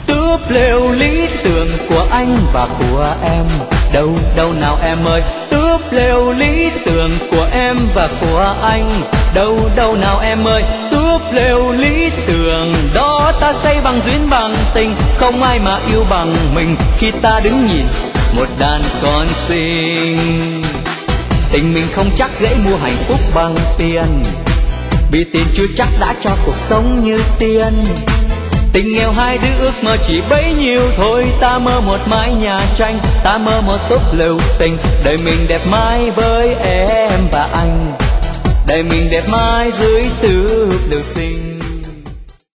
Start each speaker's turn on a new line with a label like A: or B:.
A: túp lều lý tưởng của anh và của em. Đâu đâu nào em ơi, túp lều lý tưởng của em và của anh. Đâu đâu nào em ơi, túp lều lý tưởng đó ta xây bằng duyên bằng tình. Không ai mà yêu bằng mình khi ta đứng nhìn một đàn con xinh. Tình mình không chắc dễ mua hạnh phúc bằng tiền, vì tiền chưa chắc đã cho cuộc sống như tiên. Tình nghèo hai đứa ước mơ chỉ bấy nhiêu thôi. Ta mơ một mái nhà tranh, ta mơ một túp lều tình. Đời mình đẹp mãi với em và anh, đời mình đẹp mãi dưới túp lều xinh.